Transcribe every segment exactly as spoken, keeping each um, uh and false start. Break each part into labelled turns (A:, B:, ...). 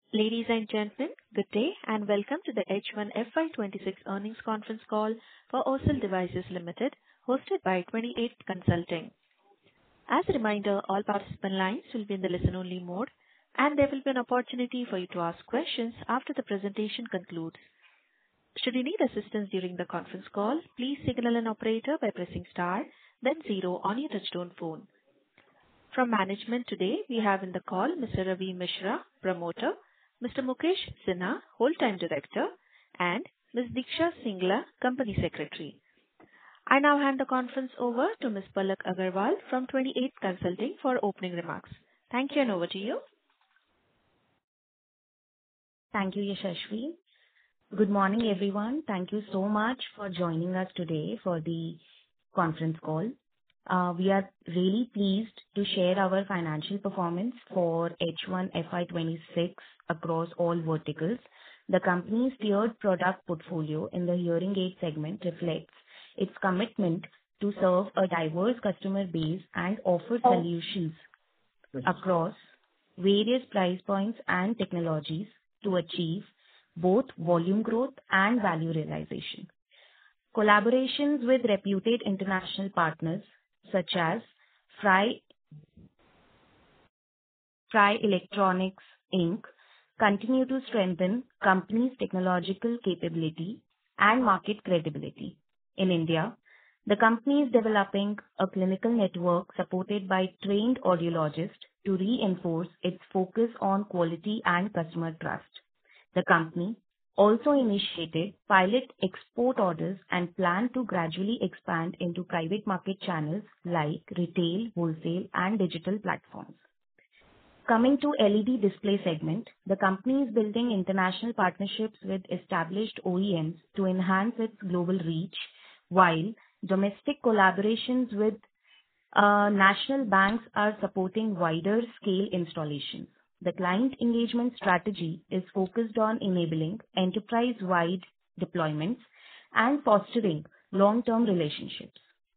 A: Ladies and gentlemen, good day, and welcome to the H one F Y twenty-six earnings conference call for O S I L Devices Limited, hosted by twenty-eight Consulting. As a reminder, all participant lines will be in the listen-only mode, and there will be an opportunity for you to ask questions after the presentation concludes. Should you need assistance during the conference call, please signal an operator by pressing star, then zero on your touchtone phone. From management today, we have in the call Mister Ravi Mishra, Promoter, Mister Mukesh Sinha, Whole-Time Director, and Miz Diksha Singla, Company Secretary. I now hand the conference over to Miz Palak Agarwal from twenty-eight Consulting for opening remarks. Thank you, and over to you.
B: Thank you, Yashashvi. Good morning, everyone. Thank you so much for joining us today for the conference call. Uh, we are really pleased to share our financial performance for H one F Y twenty-six across all verticals. The company's tiered product portfolio in the hearing aid segment reflects its commitment to serve a diverse customer base and offer solutions across various price points and technologies to achieve both volume growth and value realization. Collaborations with reputed international partners such as Fry, Fry Electronics Incorporated continue to strengthen company's technological capability and market credibility. In India, the company is developing a clinical network supported by trained audiologists to reinforce its focus on quality and customer trust. The company also initiated pilot export orders and plan to gradually expand into private market channels like retail, wholesale, and digital platforms. Coming to L E D display segment, the company is building international partnerships with established O E Ms to enhance its global reach, while domestic collaborations with uh, national banks are supporting wider scale installations. The client engagement strategy is focused on enabling enterprise-wide deployments and fostering long-term relationships.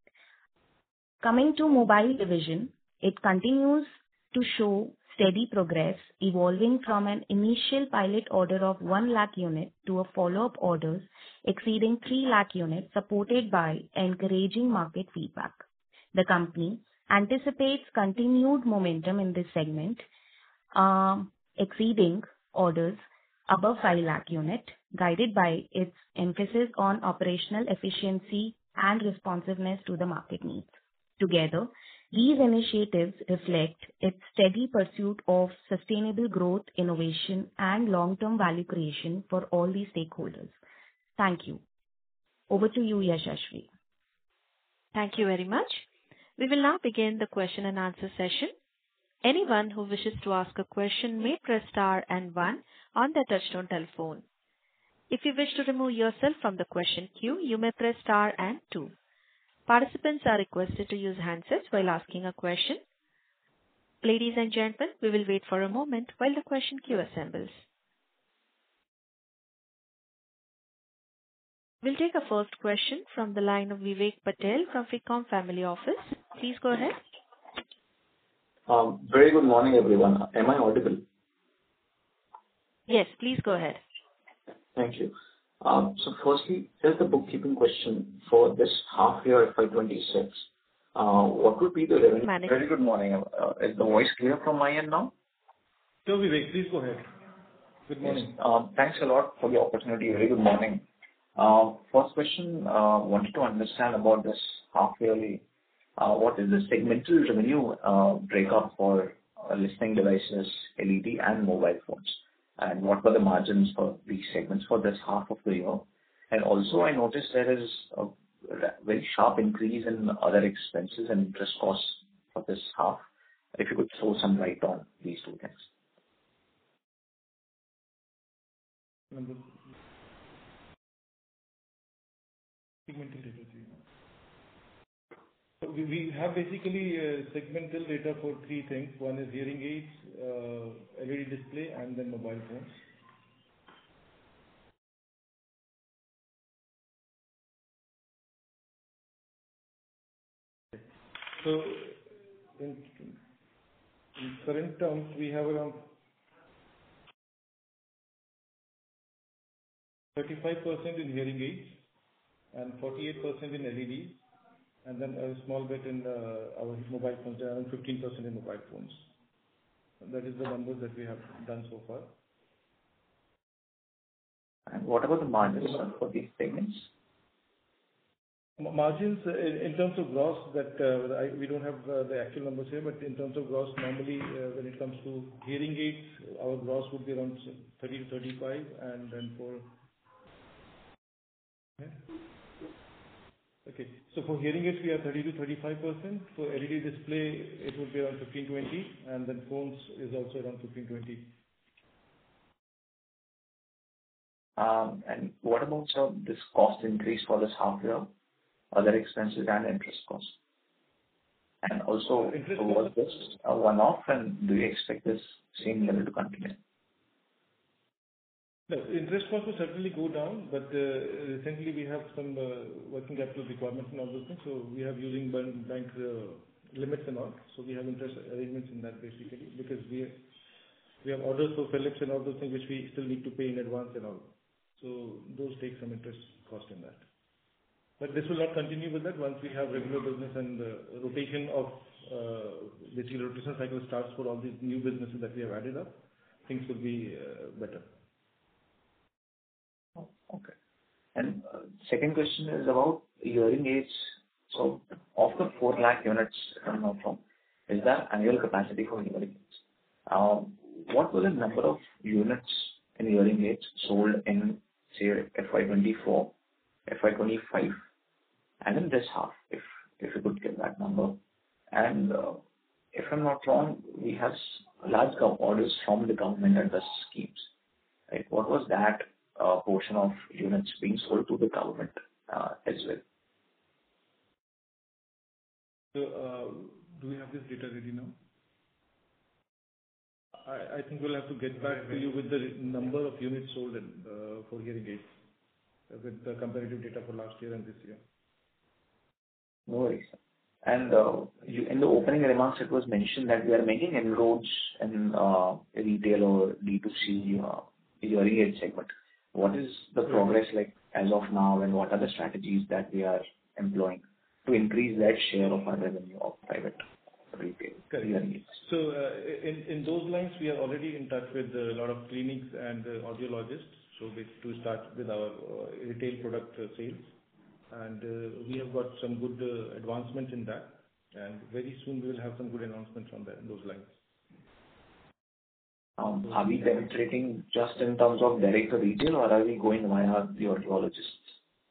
B: Coming to mobile division, it continues to show steady progress, evolving from an initial pilot order of one lakh units to a follow-up orders exceeding three lakh units, supported by encouraging market feedback. The company anticipates continued momentum in this segment, Uh, exceeding orders above five lakh unit, guided by its emphasis on operational efficiency and responsiveness to the market needs. Together, these initiatives reflect its steady pursuit of sustainable growth, innovation, and long-term value creation for all the stakeholders. Thank you. Over to you, Yashashvi.
A: Thank you very much. We will now begin the question and answer session. Anyone who wishes to ask a question may press star and one on their touchtone telephone. If you wish to remove yourself from the question queue, you may press star and two. Participants are requested to use handsets while asking a question. Ladies and gentlemen, we will wait for a moment while the question queue assembles. We'll take a first question from the line of Vivek Patel from Ficom Family Office. Please go ahead.
C: Um, very good morning, everyone. Am I audible?
A: Yes, please go ahead.
C: Thank you. Um, so firstly, just a bookkeeping question for this half year F Y twenty-six. Uh, what would be the revenue?
A: Manage-
C: Very good morning. Uh, is the voice clear from my end now?
D: So Vivek, please go ahead. Good morning.
C: Yes. Um, thanks a lot for the opportunity. Very good morning. Uh, first question, uh, wanted to understand about this half yearly. Uh, what is the segmental revenue uh, breakup for uh, listening devices, L E D, and mobile phones? And what were the margins for these segments for this half of the year? And also, I noticed there is a very sharp increase in other expenses and interest costs for this half. If you could throw some light on these two things.
D: Number segmental data. So we, we have basically uh, segmental data for three things. One is hearing aids, uh, L E D display, and then mobile phones. So in, in current terms, we have around thirty-five percent in hearing aids and forty-eight percent in L E Ds, and then a small bit in uh, our mobile phones, around fifteen percent in mobile phones. That is the numbers that we have done so far.
C: And what about the margins for these segments?
D: Margins uh, in in terms of gross, that uh, I- we don't have uh, the actual numbers here, but in terms of gross, normally, uh, when it comes to hearing aids, our gross would be around thirty to thirty-five, and then for... Yeah. Okay. So for hearing aids, we are thirty to thirty-five percent. For L E D display, it would be around fifteen to twenty, and then phones is also around fifteen to twenty.
C: Um, And what about, sir, this cost increase for this half year, other expenses and interest costs? And also,
D: Uh, interest
C: was
D: cost-
C: this a one-off, and do you expect this same level to continue?
D: No, interest cost will certainly go down, but uh, recently we have some uh, working capital requirements and all those things, so we have using ban- bank uh, limits and all. So we have interest arrangements in that basically, because we we have orders for Philips and all those things which we still need to pay in advance and all. So those take some interest cost in that. But this will not continue with that. Once we have regular business and uh, rotation of uh, basically rotation cycle starts for all these new businesses that we have added up, things will be uh, better.
C: Oh, okay. And uh, second question is about hearing aids. So of the four lakh units, if I'm not wrong, is that annual capacity for hearing aids? Um, What was the number of units in hearing aids sold in, say, F Y twenty-four, F Y twenty-five, and in this half, if if you could give that number? And uh, if I'm not wrong, we have s- large gov- orders from the government under schemes, right? What was that uh, portion of units being sold to the government uh, as well?
D: So, uh, do we have this data ready now? I I think we'll have to get back to you with the number of units sold in, uh, for hearing aids, uh, with the comparative data for last year and this year.
C: No worries. And uh, you, in the opening remarks, it was mentioned that we are making inroads in uh, retail or D two C uh, hearing aid segment. What is the progress like as of now, and what are the strategies that we are employing to increase that share of our revenue of private retail
D: Correct.
C: hearing aids?
D: So, uh, in in those lines, we are already in touch with a lot of clinics and uh, audiologists, so we to start with our uh, retail product uh, sales. And uh, we have got some good uh, advancements in that, and very soon we will have some good announcements on that, in those lines.
C: Um, Are we penetrating just in terms of direct to retail, or are we going via the audiologists?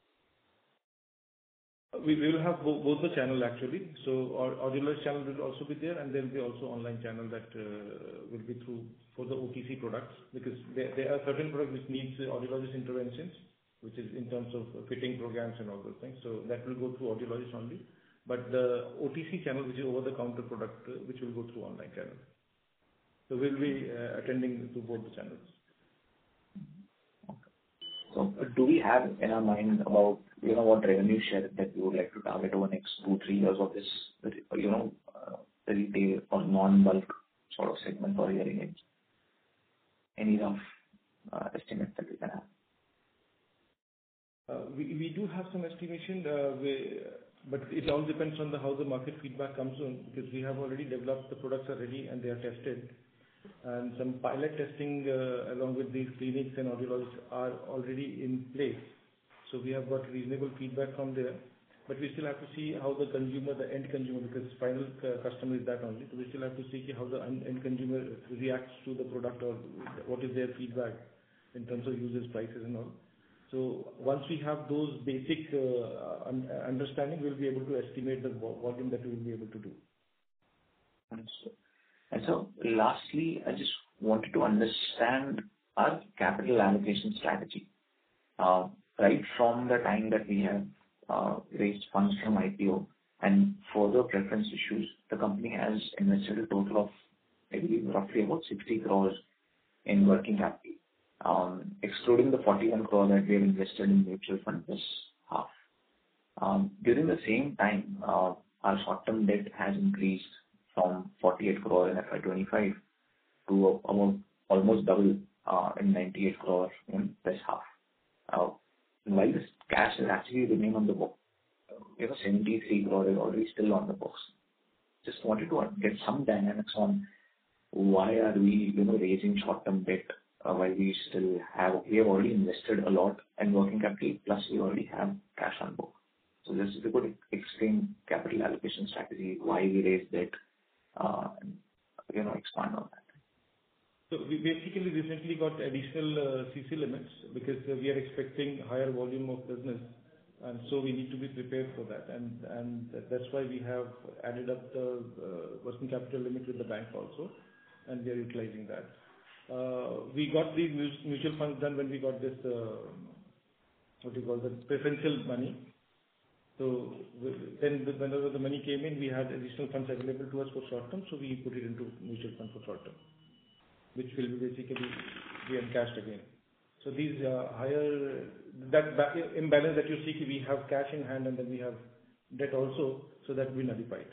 D: We we will have bo- both the channel actually. So our audiologist channel will also be there, and there will be also online channel that uh, will be through for the O T C products, because there there are certain products which needs uh, audiologist interventions, which is in terms of fitting programs and all those things. So that will go through audiologist only. But the O T C channel, which is over-the-counter product, uh, which will go through online channel. So we'll be uh, attending to both the channels.
C: So uh, do we have in our mind about, you know, what revenue share that we would like to target over the next two, three years of this, you know, uh, the retail or non-bulk sort of segment for hearing aids? Any rough uh, estimates that we can have?
D: Uh, We we do have some estimation, uh, we- but it all depends on the how the market feedback comes in, because we have already developed, the products are ready and they are tested. And some pilot testing, uh, along with these clinics and audiologists are already in place. So we have got reasonable feedback from there. But we still have to see how the consumer, the end consumer, because final uh, customer is that only. So we still have to see how the end end consumer reacts to the product, or what is their feedback in terms of users, prices and all. So once we have those basic uh, un- understanding, we'll be able to estimate the vo- volume that we will be able to do.
C: Understood. And so lastly, I just wanted to understand our capital allocation strategy. Uh, Right from the time that we have uh, raised funds from I P O and further preference issues, the company has invested a total of, I believe, roughly about sixty crores in working capital, um, excluding the forty-one crore that we have invested in mutual fund this half. Um, During the same time, uh, our short-term debt has increased from forty-eight crore in F Y twenty-five to about almost double uh, in ninety-eight crore in this half. Uh, while this cash is actually remaining on the book, uh, you know, seventy-three crore is already still on the books. Just wanted to get some dynamics on why are we, you know, raising short-term debt uh, while we still have, we have already invested a lot in working capital, plus we already have cash on book. So just if you could explain capital allocation strategy, why we raised debt, uh, and, you know, expand on that.
D: So we basically recently got additional uh, C C limits because uh, we are expecting higher volume of business, and so we need to be prepared for that. And and that's why we have added up the uh, working capital limit with the bank also, and we are utilizing that. Uh, We got these mu- mutual funds done when we got this, uh, what do you call that, preferential money. So w- then the- whenever the money came in, we had additional funds available to us for short term, so we put it into mutual fund for short term, which will be basically be encashed again. So these uh, higher, that ba- imbalance that you see, we have cash in hand and then we have debt also, so that we nullified.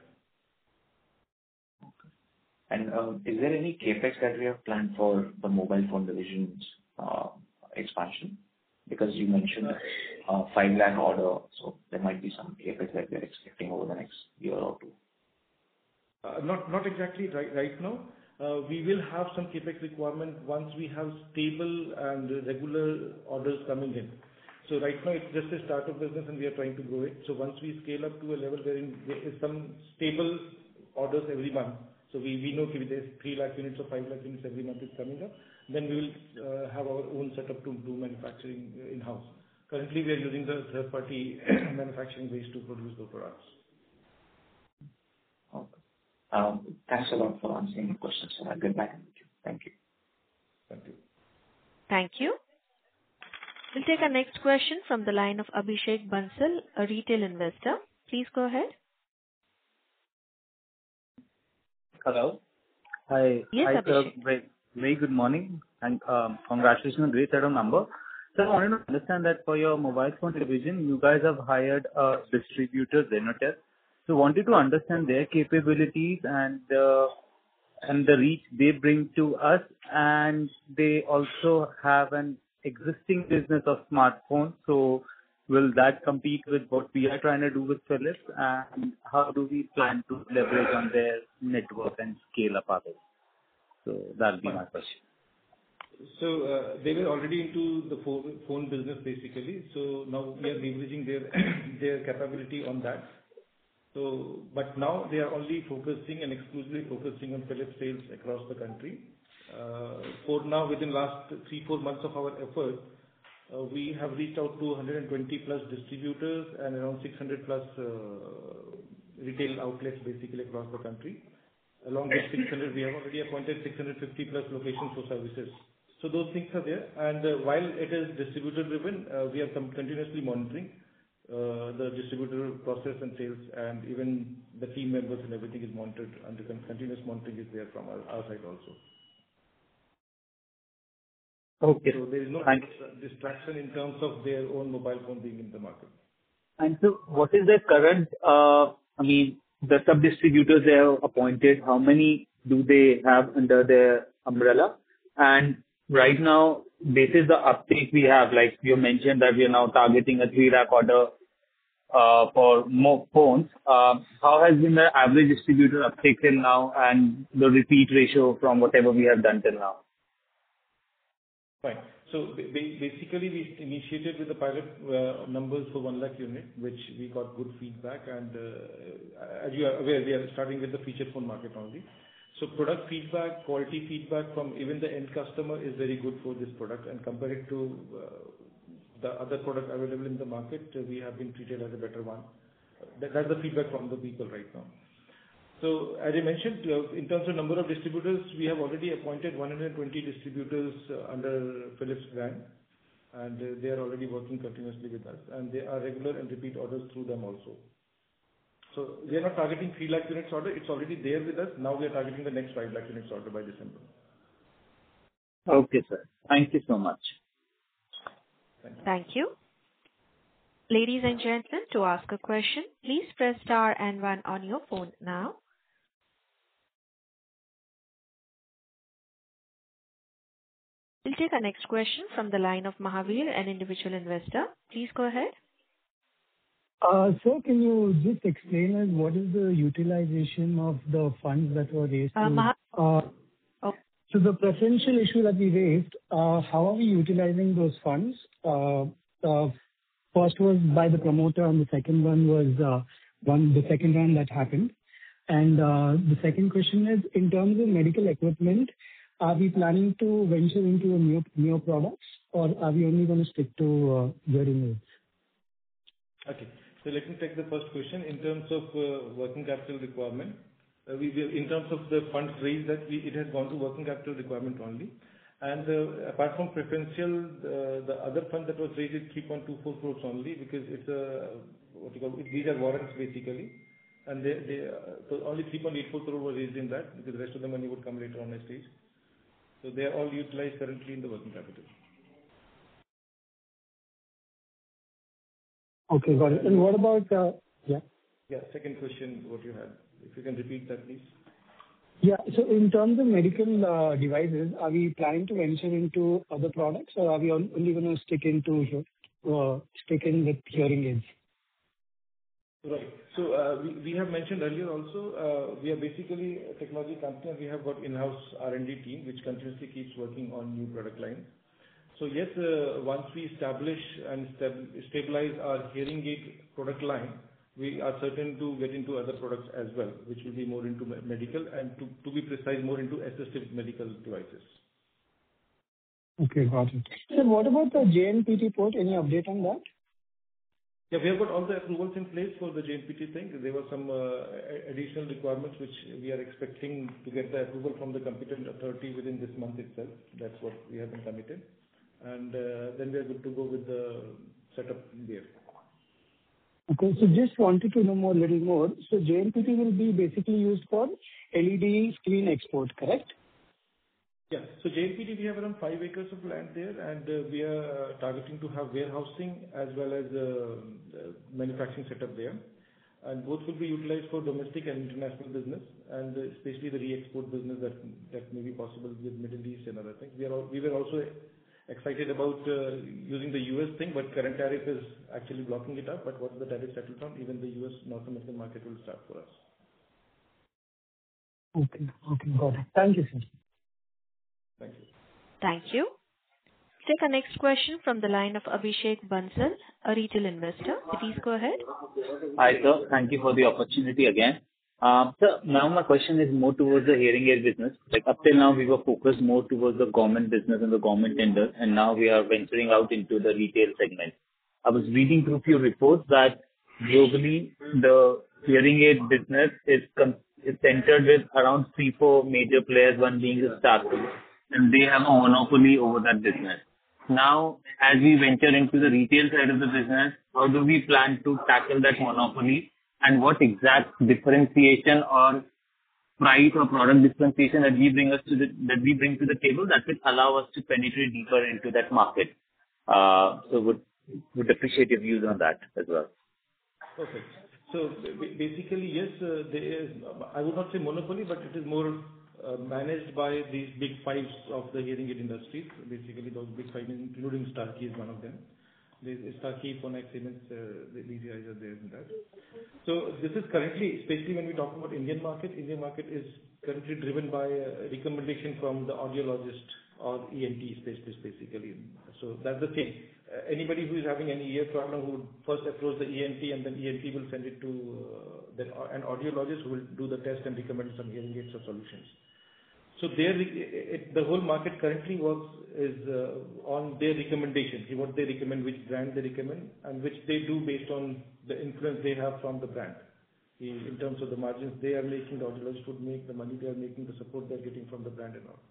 C: And um, is there any CapEx that we have planned for the mobile phone division's uh, expansion? Because you mentioned uh, five lakh order, so there might be some CapEx that we are expecting over the next year or two.
D: Uh, Not not exactly right right now. Uh, We will have some CapEx requirement once we have stable and regular orders coming in. So right now it's just a start of business and we are trying to grow it. So once we scale up to a level wherein there is some stable orders every month, so we we know if there's three lakh units or five lakh units every month is coming up, then we will uh, have our own setup to do manufacturing uh, in-house. Currently, we are using the third-party manufacturing base to produce the products.
C: Okay. Um, Thanks a lot for answering the questions, sir. I'll get back with you. Thank you.
D: Thank you.
A: Thank you. We'll take our next question from the line of Abhishek Bansal, a retail investor. Please go ahead.
E: Hello. Hi.
A: Yes,
E: Hi, sir.
A: Abhishek.
E: Very, very good morning, and um, congratulations on great set of number. Sir, I wanted to understand that for your mobile phone division, you guys have hired a distributor, Zenotel. So wanted to understand their capabilities and uh, and the reach they bring to us, and they also have an existing business of smartphones. So will that compete with what we are trying to do with Philips, and how do we plan to leverage on their network and scale up others? So that'll be my question.
D: So, uh, they were already into the phone phone business, basically. So now we are leveraging their their capability on that. So, but now they are only focusing and exclusively focusing on Philips sales across the country. Uh, For now, within last three, four months of our effort, uh, we have reached out to one hundred twenty plus distributors and around six hundred plus uh, retail outlets, basically across the country. Along with six hundred, we have already appointed six hundred fifty plus locations for services. So those things are there. And uh, while it is distributor driven, uh, we are com- continuously monitoring uh, the distributor process and sales, and even the team members and everything is monitored, and the con- continuous monitoring is there from our, our side also.
E: Okay.
D: So there is no
E: Thank
D: dis- distraction in terms of their own mobile phone being in the market.
E: And so what is the current, uh, I mean, the sub-distributors they have appointed, how many do they have under their umbrella? And right now, this is the uptake we have, like you mentioned that we are now targeting a three lakh order uh, for more phones. Uh, How has been the average distributor uptake till now and the repeat ratio from whatever we have done till now?
D: Fine. So ba- ba- basically, we initiated with the pilot uh, numbers for one lakh unit, which we got good feedback. And uh, as you are aware, we are starting with the feature phone market only. So product feedback, quality feedback from even the end customer is very good for this product. And compared to uh, the other product available in the market, uh, we have been treated as a better one. That, that's the feedback from the people right now. So as I mentioned, uh, in terms of number of distributors, we have already appointed one hundred twenty distributors uh, under Philips brand, and uh, they are already working continuously with us, and they are regular and repeat orders through them also. So we are not targeting three lakh units order, it's already there with us. Now we are targeting the next five lakh units order by December.
E: Okay, sir. Thank you so much.
D: Thank you.
A: Thank you. Ladies and gentlemen, to ask a question, please press star and one on your phone now. We'll take our next question from the line of Mahavir, an individual investor. Please go ahead.
F: Uh, Sir, can you just explain us what is the utilization of the funds that were raised?
A: Uh,
F: to-
A: Maha-
F: uh,
A: Oh.
F: So the preferential issue that we raised, uh, how are we utilizing those funds? Uh, uh, First was by the promoter, and the second one was uh, one the second round that happened. And uh, the second question is, in terms of medical equipment, are we planning to venture into new new products, or are we only going to stick to uh, hearing aids?
D: Okay. So let me take the first question. In terms of uh, working capital requirement, uh, we will, in terms of the funds raised, that we, it has gone to working capital requirement only. And uh, apart from preferential, uh, the other fund that was raised is three point two four crores only, because it's a, what you call, these are warrants basically. And they, they, uh, so only three point eight four crore was raised in that, because the rest of the money would come later on at stage. So they are all utilized currently in the working capital.
F: Okay, got it. And what about, uh, yeah?
D: Yeah, second question, what you had. If you can repeat that, please.
F: Yeah. So in terms of medical uh, devices, are we planning to venture into other products, or are we on- only going to stick into uh, stick in with hearing aids?
D: Right. So, uh, we we have mentioned earlier also, uh, we are basically a technology company, and we have got in-house R and D team, which continuously keeps working on new product lines. So yes, uh, once we establish and stab- stabilize our hearing aid product line, we are certain to get into other products as well, which will be more into me- medical and, to to be precise, more into assistive medical devices.
F: Okay, got it. So what about the J N P T port? Any update on that?
D: Yeah, we have got all the approvals in place for the J N P T thing. There were some uh, a- additional requirements which we are expecting to get the approval from the competent authority within this month itself. That's what we have been committed. And uh, then we are good to go with the setup there.
F: Okay, so just wanted to know more, little more. So J N P T will be basically used for L E D screen export, correct?
D: Yeah. So J N P T, we have around five acres of land there, and uh, we are uh, targeting to have warehousing as well as uh, uh, manufacturing setup there. And both will be utilized for domestic and international business, and uh, especially the re-export business that that may be possible with Middle East and other things. We are al- we were also excited about uh, using the U S thing, but current tariff is actually blocking it up. But once the tariff settles down, even the U S North American market will start for us.
F: Okay. Okay, got it. Thank you, sir.
D: Thank you.
A: Thank you. Take our next question from the line of Abhishek Bansal, a retail investor. Please go ahead.
E: Hi, sir. Thank you for the opportunity again. Um, Sir, now my question is more towards the hearing aid business. Like, up till now, we were focused more towards the government business and the government tenders, and now we are venturing out into the retail segment. I was reading through few reports that globally, the hearing aid business is com- is centered with around three, four major players, one being the Starkey, and they have a monopoly over that business. Now, as we venture into the retail side of the business, how do we plan to tackle that monopoly? And what exact differentiation or price or product differentiation that we bring us to the that we bring to the table that will allow us to penetrate deeper into that market? Uh, So would would appreciate your views on that as well.
D: Perfect. So ba- basically, yes, uh, there is, I would not say monopoly, but it is more uh, managed by these big fives of the hearing aid industries. Basically, those big five, including Starkey is one of them. There's Starkey, Phonak, Siemens, uh, these guys are there in that. So this is currently, especially when we talk about Indian market, Indian market is currently driven by a recommendation from the audiologist or E N T specialist, basically. So that's the thing. Uh, Anybody who is having any ear problem would first approach the E N T, and then E N T will send it to uh, the, an audiologist who will do the test and recommend some hearing aids or solutions. So their, it, the whole market currently works is uh, on their recommendation, what they recommend, which brand they recommend, and which they do based on the influence they have from the brand. In in terms of the margins they are making, the audiologist would make, the money they are making, the support they are getting from the brand and all.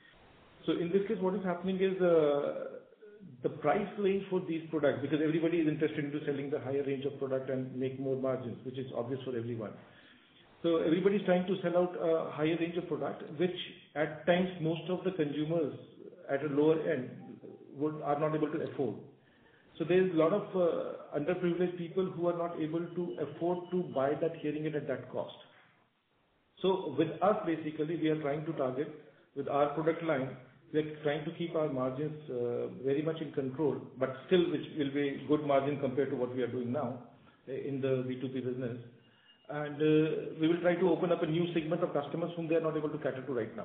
D: So in this case, what is happening is uh, the price range for these products, because everybody is interested into selling the higher range of product and make more margins, which is obvious for everyone. So everybody is trying to sell out a higher range of product, which at times most of the consumers at a lower end would are not able to afford. So there is a lot of uh, underprivileged people who are not able to afford to buy that hearing aid at that cost. So with us, basically, we are trying to target with our product line we are trying to keep our margins uh, very much in control, but still which will be good margin compared to what we are doing now uh, in the B two B business. And uh, we will try to open up a new segment of customers whom they are not able to cater to right now.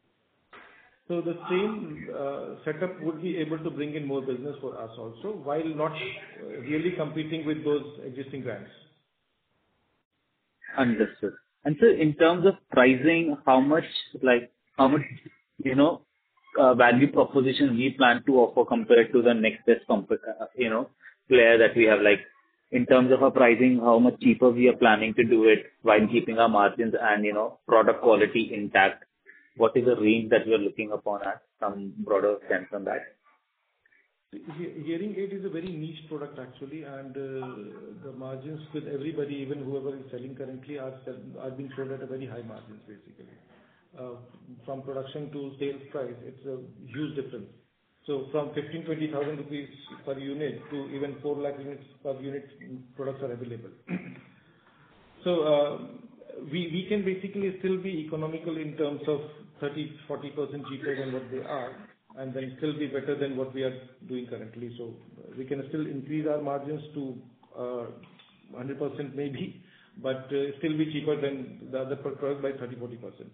D: So the same uh, setup would be able to bring in more business for us also, while not uh, really competing with those existing brands.
E: Understood. And so in terms of pricing, how much, like, how much, you know, uh, value proposition we plan to offer compared to the next best, comp- uh, you know, player that we have, like, in terms of our pricing, how much cheaper we are planning to do it while keeping our margins and, you know, product quality intact? What is the range that we are looking upon at? Some broader sense on that.
D: He- Hearing aid is a very niche product actually, and uh, the margins with everybody, even whoever is selling currently, are sell- are being sold at a very high margins basically. Uh, From production to sales price, it's a huge difference. So from fifteen, twenty thousand rupees per unit to even four lakh units per unit, products are available. So uh, we we can basically still be economical in terms of thirty, forty percent cheaper than what they are, and then still be better than what we are doing currently. So uh, we can still increase our margins to uh, one hundred percent maybe, but uh, still be cheaper than the other product by thirty, forty percent.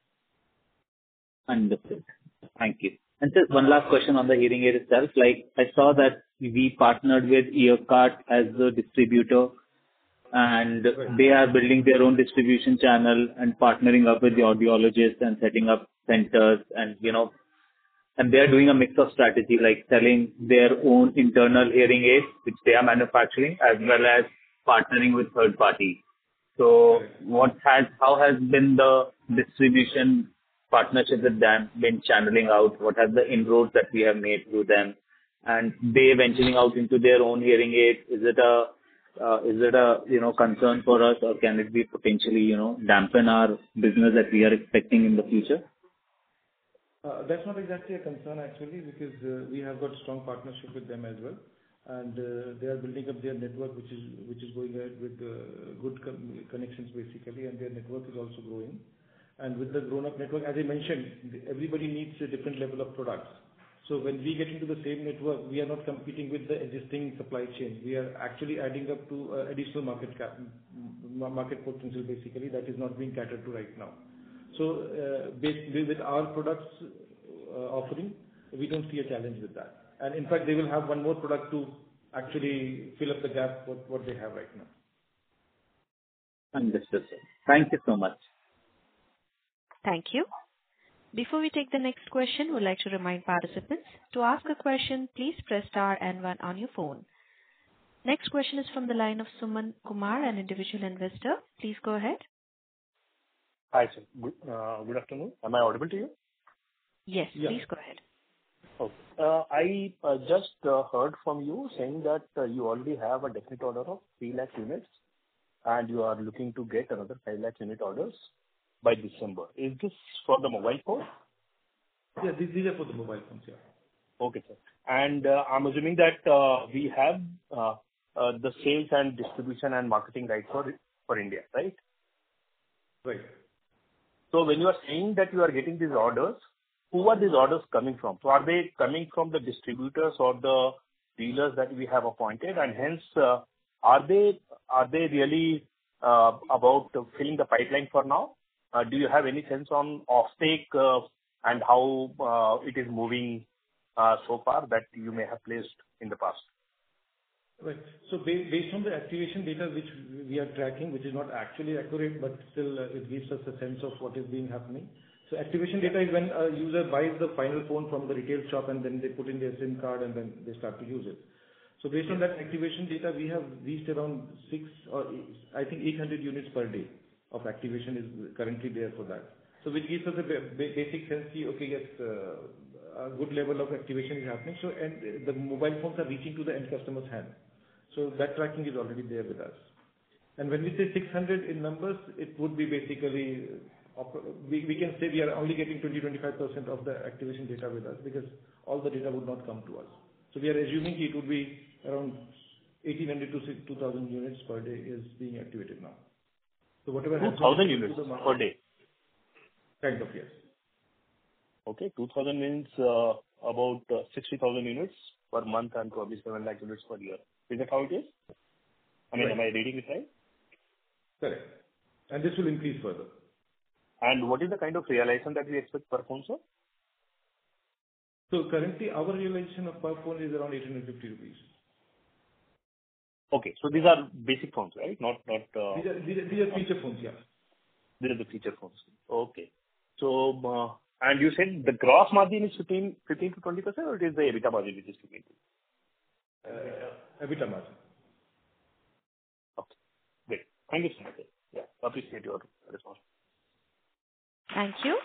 E: Understood. Thank you. And just one last question on the hearing aid itself. Like, I saw that we partnered with EarCart as the distributor, and they are building their own distribution channel and partnering up with the audiologists and setting up centers, and, you know, and they are doing a mix of strategy, like selling their own internal hearing aids, which they are manufacturing, as well as partnering with third parties. So what has, how has been the distribution partnership with them been channeling out? What are the inroads that we have made through them? And they venturing out into their own hearing aids, is it a, uh, is it a, you know, concern for us, or can it be potentially, you know, dampen our business that we are expecting in the future?
D: Uh, That's not exactly a concern actually, because uh, we have got strong partnership with them as well. And uh, they are building up their network, which is which is going ahead with uh, good com- connections basically, and their network is also growing. And with the grown-up network, as I mentioned, everybody needs a different level of products. So when we get into the same network, we are not competing with the existing supply chain. We are actually adding up to uh, additional market cap, m- market potential basically that is not being catered to right now. So uh, based with our products uh, offering, we don't see a challenge with that. And in fact, they will have one more product to actually fill up the gap what, what they have right now.
E: Understood, sir. Thank you so much.
A: Thank you. Before we take the next question, we'd like to remind participants to ask a question, please press star and one on your phone. Next question is from the line of Suman Kumar, an individual investor. Please go ahead.
G: Hi, sir. Good, uh, good afternoon. Am I audible to you?
A: Yes,
D: Yeah.
A: please go ahead.
G: Okay. Uh, I uh, just uh, heard from you saying that uh, you already have a definite order of three lakh units and you are looking to get another five lakh unit orders by December. Is this for the mobile phone?
D: Yeah, these, these are for the mobile phones, yeah.
G: Okay, sir. And uh, I'm assuming that uh, we have uh, uh, the sales and distribution and marketing right for for India, right?
D: Right.
G: So when you are saying that you are getting these orders, who are these orders coming from? So are they coming from the distributors or the dealers that we have appointed? And hence, uh, are they are they really uh, about filling the pipeline for now? Uh, do you have any sense on offtake uh, and how uh, it is moving uh, so far that you may have placed in the past?
D: Right. So ba- based on the activation data which we are tracking, which is not actually accurate, but still uh, it gives us a sense of what is being happening. So activation data is when a user buys the final phone from the retail shop and then they put in their SIM card and then they start to use it. So based on that activation data, we have reached around six or I think eight hundred units per day of activation is currently there for that. So which gives us a ba- ba- basic sense, see, okay, yes, uh, a good level of activation is happening. So and the mobile phones are reaching to the end customer's hand. So that tracking is already there with us. And when we say six hundred in numbers, it would be basically, uh, we, we can say we are only getting twenty to twenty-five percent of the activation data with us because all the data would not come to us. So we are assuming it would be around eighteen hundred to two thousand units per day is being activated now. So whatever has
G: two thousand units per day?
D: Kind of, yes.
G: Okay, two thousand means uh, about uh, sixty thousand units per month and probably seven lakh units per year. Is that how it is? I mean,
D: Right.
G: am I reading it right?
D: Correct. And this will increase further.
G: And what is the kind of realization that we expect per phone, sir?
D: So currently, our realization of per phone is around eight hundred fifty rupees.
G: Okay, so these are basic phones, right? Not not. Uh,
D: These are, these are, these are feature phones, yeah.
G: these are the feature phones. Okay. So uh, and you said the gross margin is fifteen, fifteen to twenty percent, or it is the EBITDA margin which is fifteen?
D: Uh, EBITDA margin.
G: Okay, great. Thank you so much. Yeah, appreciate your response.
A: Thank you.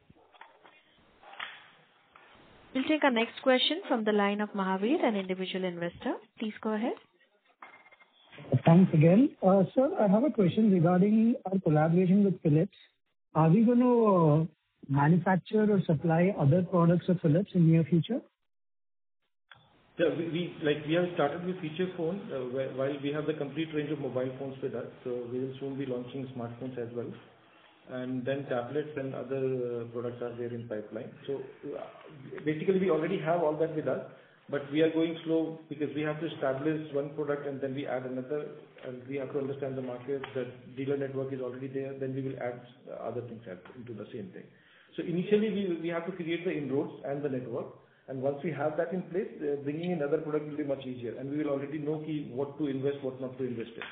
A: We'll take our next question from the line of Mahavir, an individual investor. Please go ahead.
F: Thanks again. Uh, Sir, I have a question regarding our collaboration with Philips. Are we going to uh, manufacture or supply other products of Philips in near future?
D: Yeah, we, we like we have started with feature phone, uh, where, while we have the complete range of mobile phones with us. So we will soon be launching smartphones as well. And then tablets and other uh, products are there in pipeline. So uh, basically, we already have all that with us, but we are going slow because we have to establish one product and then we add another, and we have to understand the market. The dealer network is already there, then we will add uh, other things add into the same thing. So initially, we we have to create the inroads and the network, and once we have that in place, uh, bringing in other product will be much easier, and we will already know key what to invest, what not to invest in.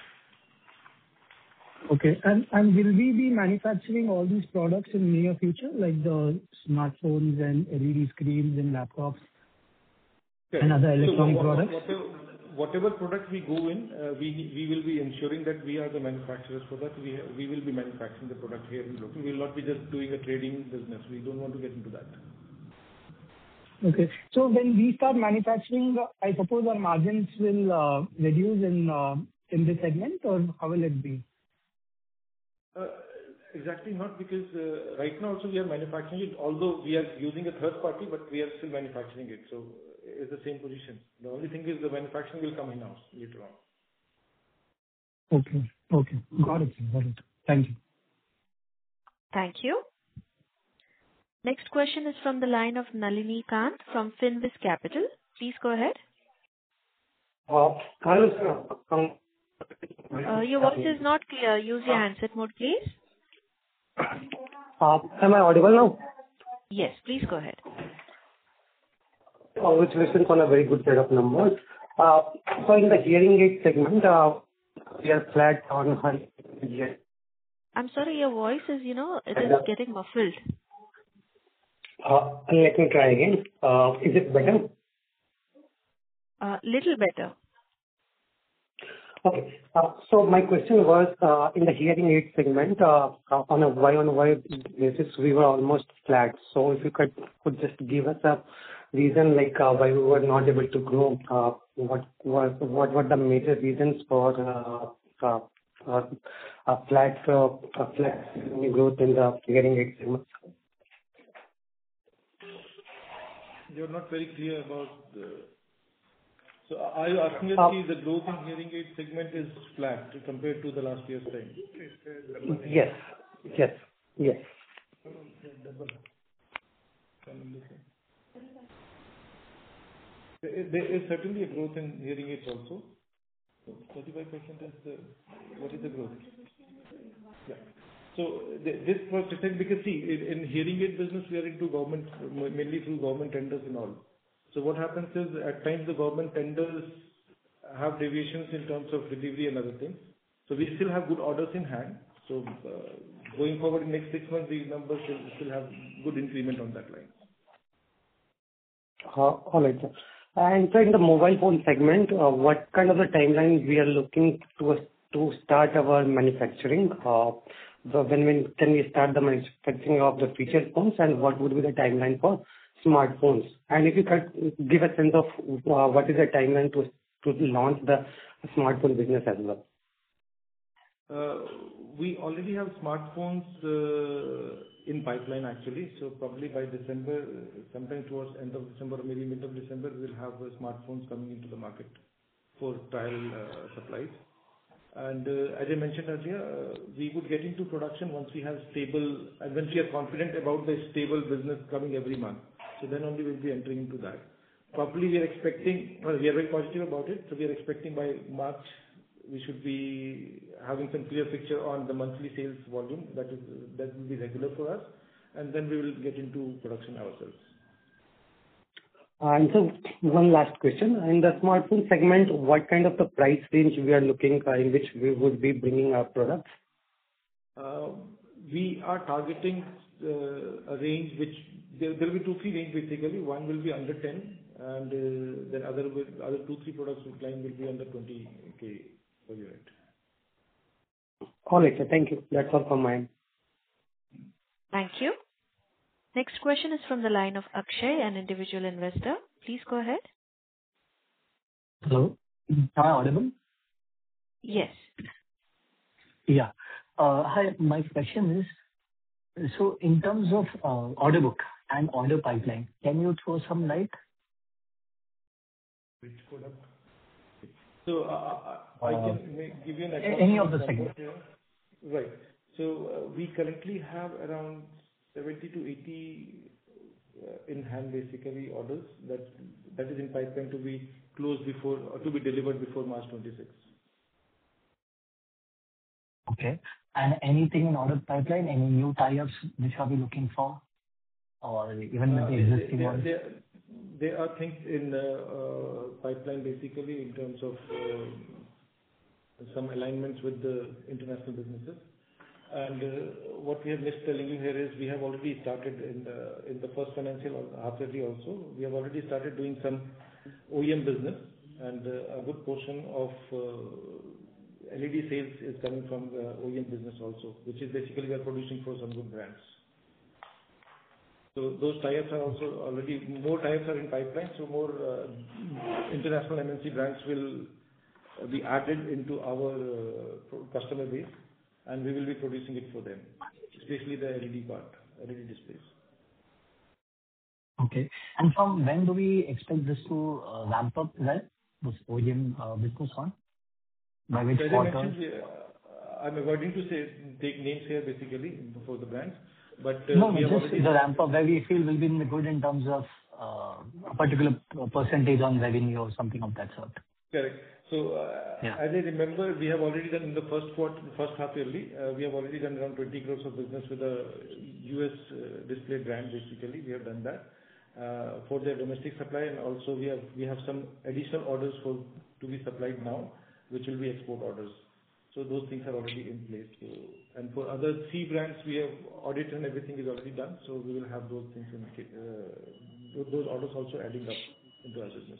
F: Okay. And and will we be manufacturing all these products in near future, like the smartphones and L E D screens and laptops and other electronic
D: So wha-
F: products?
D: Whatever whatever product we go in, uh, we we will be ensuring that we are the manufacturers for that. We we will be manufacturing the product here in local. We will not be just doing a trading business. We don't want to get into that.
F: Okay. So when we start manufacturing, uh, I suppose our margins will uh, reduce in uh, in this segment, or how will it be?
D: Uh, Exactly not, because uh, right now also we are manufacturing it, although we are using a third party, but we are still manufacturing it. So it's the same position. The only thing is the manufacturing will come in-house later on.
F: Okay. Okay. Got it. sir. Got it. Thank you.
A: Thank you. Next question is from the line of Nalini Kant from Finvis Capital. Please go ahead.
H: Uh, Hello, sir. Um,
A: Uh, your voice is not clear. Use your handset mode, please.
H: uh, Am I audible now?
A: Yes, please go ahead.
H: Congratulations on a very good set of numbers. Uh, So in the hearing aid segment, uh, we are flat on high.
A: I'm sorry, your voice is, you know, it is getting muffled.
H: Uh, Let me try again. Uh, Is it better?
A: Uh, little better.
H: Okay. Uh, So my question was, uh, in the hearing aid segment, uh, uh, on a Y-on-Y basis, we were almost flat. So if you could could just give us a reason, like, uh, why we were not able to grow, uh, what was what were the major reasons for uh, uh, uh, a flat uh, a flat growth in the hearing aid segment?
D: You're not very clear about the... So are you asking us
H: Uh,
D: if the growth in hearing aid segment is flat compared to the last year's time?
H: Yes. Yes. Yes.
D: There is there is certainly a growth in hearing aids also. So thirty-five percent is the... What is the growth? Yeah. So th- this was percent because, see, in in hearing aid business, we are into government, mainly through government tenders and all. So what happens is, at times, the government tenders have deviations in terms of delivery and other things. So we still have good orders in hand. So, uh, going forward in next six months, these numbers will still have good increment on that line.
H: Uh, All right, sir. And so in the mobile phone segment, uh, what kind of a timeline we are looking to to start our manufacturing? Uh, the- When when can we start the manufacturing of the feature phones, and what would be the timeline for smartphones? And if you could give a sense of uh, what is the timeline to to launch the smartphone business as well?
D: Uh, We already have smartphones uh, in pipeline, actually. So probably by December, uh, sometime towards end of December, or maybe mid of December, we'll have uh, smartphones coming into the market for trial uh, supplies. And uh, as I mentioned earlier, uh, we would get into production once we have stable and once we are confident about the stable business coming every month. So then only we'll be entering into that. Probably we are expecting, well, we are very positive about it. So we are expecting by March we should be having some clear picture on the monthly sales volume that is that will be regular for us, and then we will get into production ourselves.
H: And so one last question. In the smartphone segment, what kind of the price range we are looking uh, in which we would be bringing our products?
D: Uh, We are targeting uh, a range which there will be two, three range basically. One will be under ten, and uh, then other will, other two, three products line will be under twenty K per unit.
H: All right, sir. Thank you. That's all from my end.
A: Thank you. Next question is from the line of Akshay, an individual investor. Please go ahead.
I: Hello. Am I audible?
A: Yes.
I: Yeah. Uh, Hi. My question is, so in terms of uh, order book and order pipeline, can you throw some light?
D: Which product? So uh, I
I: Uh,
D: can make, give you an
I: a-
D: example.
I: any of the segment.
D: Right. So uh, we currently have around seventy to eighty uh, in hand basically orders that that is in pipeline to be closed before or to be delivered before March twenty-sixth.
I: Okay. And anything in order pipeline, any new tie-ups which are we looking for, or even with
D: Uh,
I: the
D: there-
I: existing
D: there-
I: ones?
D: there- There are things in the uh, pipeline basically in terms of uh, some alignments with the international businesses. And uh, what we have missed telling you here is we have already started in the in the first financial half yearly also. We have already started doing some O E M business, and uh, a good portion of uh, L E D sales is coming from the O E M business also, which is basically we are producing for some good brands. So those tie-ups are also already, more tie-ups are in pipeline, so more uh, international M N C brands will uh, be added into our uh, pro- customer base, and we will be producing it for them, especially the L E D part, L E D displays.
I: Okay. And from when do we expect this to uh, ramp up well, this O E M uh, business on? By which
D: So as I
I: quarter?
D: mentioned, we, uh, I'm avoiding to say, take names here basically for the brands, but uh,
I: No,
D: we
I: no,
D: have
I: just
D: already...
I: the ramp up where we feel will be good in terms of uh, a particular percentage on revenue or something of that sort.
D: Correct. So, uh,
I: Yeah.
D: as I remember, we have already done in the first quarter, first half yearly, uh, we have already done around twenty crores of business with a U S uh, display brand, basically. We have done that uh, for their domestic supply, and also we have we have some additional orders for to be supplied now, which will be export orders. So those things are already in place. So, and for other three brands, we have audit and everything is already done, so we will have those things in, uh, those orders also adding up into our business.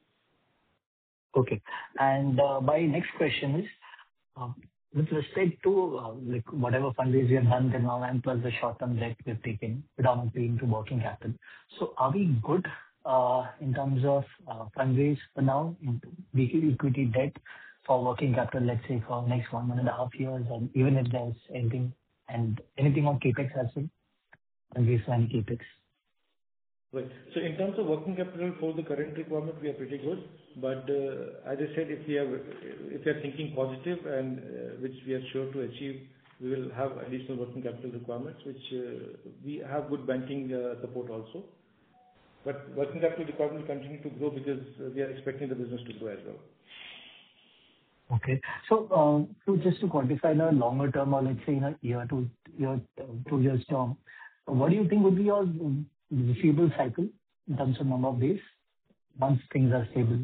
I: Okay. And uh, my next question is, uh, with respect to uh, like whatever fundraise we have done till now and plus the short-term debt we've taken predominantly into working capital. So are we good uh, in terms of uh, fundraise for now, into the equity debt for working capital, let's say for next one one and a half years, and even if there's anything and anything on CapEx as well, fundraise for any CapEx?
D: Right. So in terms of working capital for the current requirement, we are pretty good. But, uh, as I said, if we are, if we are thinking positive and, uh, which we are sure to achieve, we will have additional working capital requirements, which, uh, we have good banking, uh, support also. But working capital requirement will continue to grow because uh, we are expecting the business to grow as well.
I: Okay. So, um, so just to quantify the longer term or let's say in a year to year, two years term, what do you think would be your um, receivable cycle in terms of number of days once things are stable?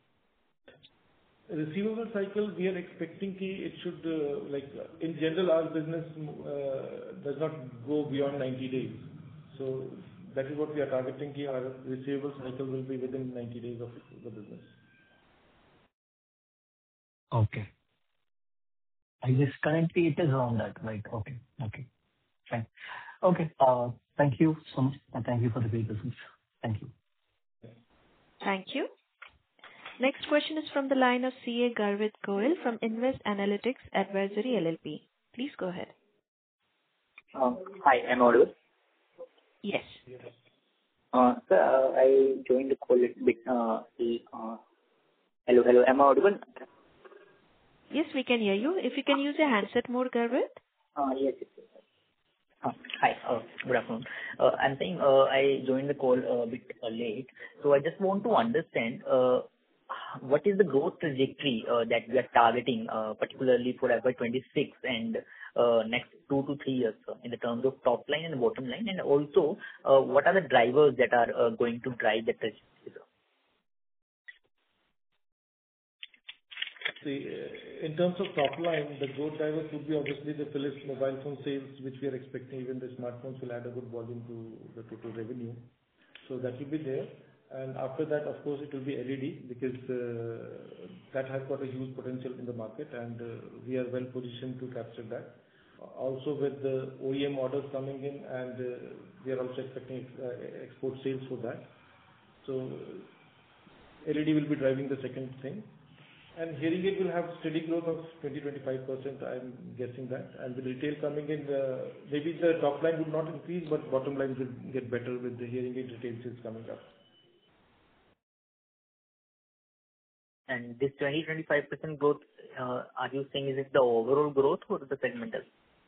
D: Receivable cycle, we are expecting ki it should, uh, like, uh, in general, our business uh, does not go beyond ninety days. So that is what we are targeting, ki our receivable cycle will be within ninety days of the business.
I: Okay. I guess currently it is around that, right? Okay. Okay, fine. Okay, uh, thank you so much, and thank you for the great business. Thank you.
A: Thank you. Next question is from the line of C A Garvit Goel from Invest Analytics Advisory L L P. Please go ahead.
J: Uh, Hi, am I audible?
A: Yes.
J: Uh, Sir, uh, I joined the call a bit. uh, the, uh, Hello, hello. Am I audible?
A: Yes, we can hear you. If you can use your handset mode, Garvit.
J: Uh, Yes, yes, yes. Uh, Hi. uh, Good afternoon. Uh, I'm saying uh, I joined the call a bit uh, late, so I just want to understand uh, what is the growth trajectory uh, that we are targeting, uh, particularly for F Y twenty-six and uh, next two to three years uh, in the terms of top line and bottom line, and also uh, what are the drivers that are uh, going to drive the trajectory, sir?
D: See, uh, in terms of top line, the growth drivers would be obviously the Philips mobile phone sales, which we are expecting. Even the smartphones will add a good volume to the total revenue. So that will be there. And after that, of course, it will be L E D, because uh, that has got a huge potential in the market, and uh, we are well positioned to capture that. Also, with the O E M orders coming in, and uh, we are also expecting uh, export sales for that. So L E D will be driving the second thing. And hearing aid will have steady growth of twenty to twenty-five percent, I'm guessing that. And with retail coming in, uh, maybe the top line would not increase, but bottom line will get better with the hearing aid retail sales coming up.
J: And this twenty to twenty-five percent growth, uh, are you saying is it the overall growth or the segmental?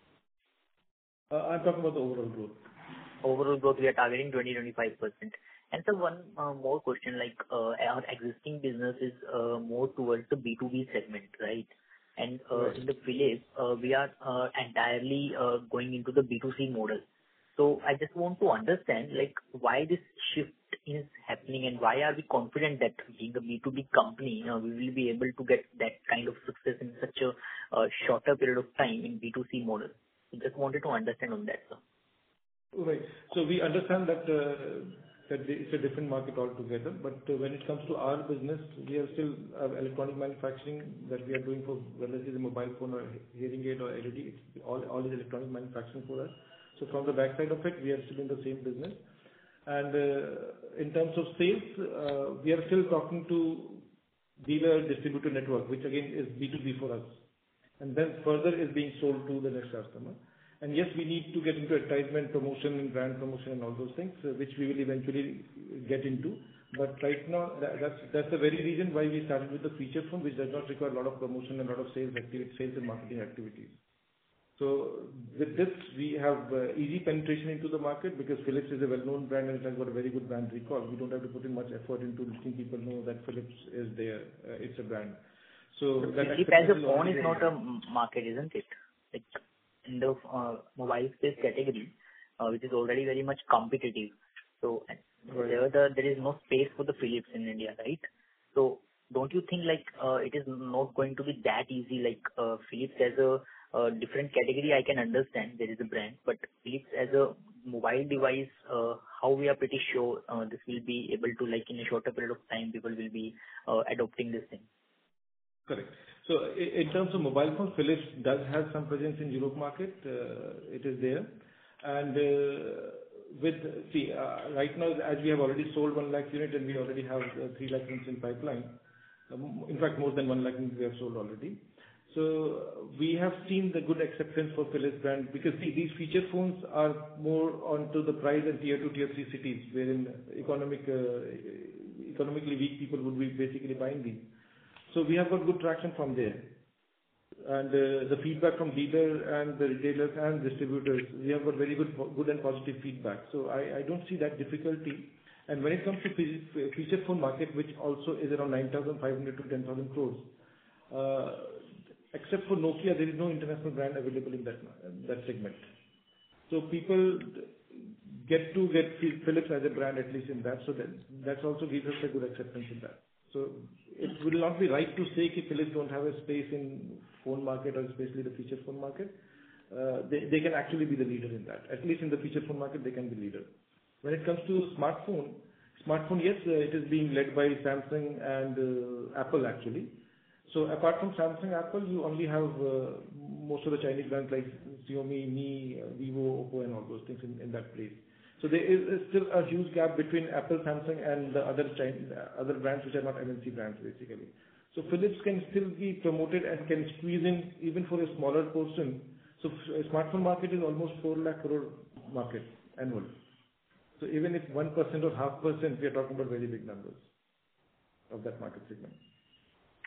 D: Uh, I'm talking about the overall growth.
J: Overall growth, we are targeting twenty to twenty-five percent. And so one uh, more question, like uh, our existing business is uh, more towards the B two B segment, right? And uh,
D: Right.
J: in the Philips, uh, we are uh, entirely uh, going into the B two C model. So I just want to understand, like, why this shift is happening, and why are we confident that being a B two B company, you know, we will be able to get that kind of success in such a uh, shorter period of time in B two C model? So just wanted to understand on that, sir.
D: Right. So we understand that uh, that it's a different market altogether, but uh, when it comes to our business, we are still uh, electronic manufacturing that we are doing for whether it is a mobile phone or hearing aid or L E D. It's all all is electronic manufacturing for us. So from the backside of it, we are still in the same business. And uh, in terms of sales, uh, we are still talking to dealer distributor network, which again is B two B for us, and then further is being sold to the next customer. And yes, we need to get into advertisement, promotion, and brand promotion and all those things, uh, which we will eventually get into. But right now, that, that's that's the very reason why we started with the feature phone, which does not require a lot of promotion and a lot of sales activity, sales and marketing activities. So with this, we have uh, easy penetration into the market, because Philips is a well-known brand and it has got a very good brand recall. We don't have to put in much effort into letting people know that Philips is there. Uh, it's a brand. So that
J: Philips as a
D: acceptance
J: phone
D: already
J: is not
D: there.
J: a m- market, isn't it? Like in the uh, mobile space category, uh, which is already very much competitive. So and
D: Right.
J: there, the, there is no space for the Philips in India, right? So don't you think like uh, it is not going to be that easy? Like uh, Philips as a uh, different category, I can understand there is a brand, but Philips as a mobile device, uh, how we are pretty sure uh, this will be able to, like in a shorter period of time, people will be uh, adopting this thing.
D: Correct. So i- in terms of mobile phone, Philips does have some presence in Europe market. Uh, It is there. And uh, with, see, uh, right now, as we have already sold one lakh unit and we already have uh, three lakh units in pipeline, um, in fact, more than one lakh units we have sold already. So we have seen the good acceptance for Philips brand, because see, these feature phones are more onto the price and tier two, tier three cities, wherein economic, uh, economically weak people would be basically buying these. So we have got good traction from there. And uh, the feedback from dealer and the retailers and distributors, we have got very good good and positive feedback. So I I don't see that difficulty. And when it comes to fe- feature phone market, which also is around nine thousand five hundred to ten thousand crores, uh, except for Nokia, there is no international brand available in that that segment. So people get to get Philips as a brand, at least in that. So that that also gives us a good acceptance in that. So it will not be right to say that Philips don't have a space in phone market, or especially the feature phone market. Uh, they, they can actually be the leader in that. At least in the feature phone market, they can be leader. When it comes to smartphone, smartphone, yes, uh, it is being led by Samsung and uh, Apple actually. So apart from Samsung, Apple, you only have uh, most of the Chinese brands like Xiaomi, Mi, uh, Vivo, Oppo, and all those things in, in that place. So there is is still a huge gap between Apple, Samsung, and the other Chinese, other brands which are not M N C brands, basically. So Philips can still be promoted and can squeeze in even for a smaller portion. So f- smartphone market is almost four lakh crore market annual. So even if one percent or half percent, we are talking about very big numbers of that market segment.